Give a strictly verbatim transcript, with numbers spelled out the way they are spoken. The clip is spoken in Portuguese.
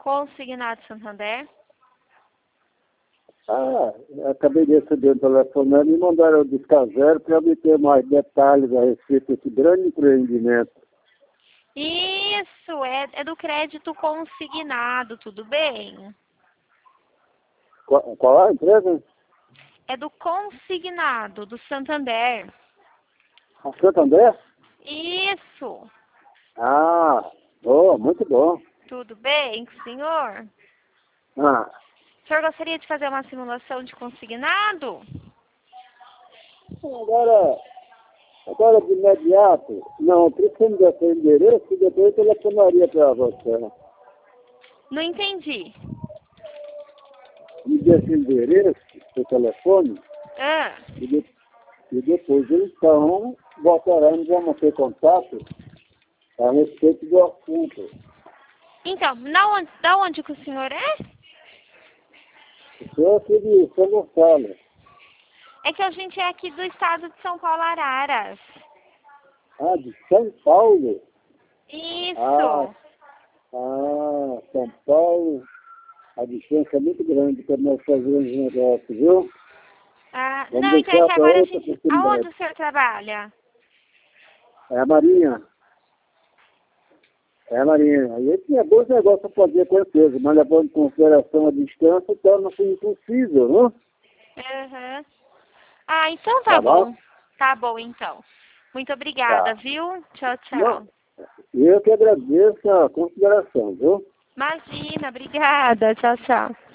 Consignado Santander. Ah, acabei de receber um telefonema e mandaram eu discar zero para obter mais detalhes a respeito desse grande empreendimento. Isso, é, é do crédito consignado, tudo bem? Qual, qual é a empresa? É do consignado, do Santander. A Santander? Isso, Ah, boa, muito bom. tudo bem, senhor? Ah, O senhor gostaria de fazer uma simulação de consignado? agora, agora de imediato, não, preciso me dar seu endereço e depois eu telefonaria para você. Não entendi. Me dê seu endereço, seu telefone, Ah, e, de, e depois então voltaremos a manter contato a respeito do assunto. então, da onde, da onde que o senhor é? Eu sou aqui de São Gonçalo. É que a gente é aqui do estado de São Paulo, Araras. Ah, de São Paulo? Ah, Isso. ah, São Paulo. A distância é muito grande para nós fazermos um negócio, viu? Ah, Vamos não, então é deixar que para agora a outra gente... Aonde oportunidade. o senhor trabalha? É a Marinha. É a Marinha. Aí tinha bons negócios para fazer com a empresa, mas levando em consideração a distância, torna-se impossível, não? Aham. Ah, então tá Tá bom? bom. Tá bom, então. Muito obrigada, Tá. viu? Tchau, Não, tchau. eu que agradeço a consideração, viu? Imagina, obrigada. Tchau, tchau.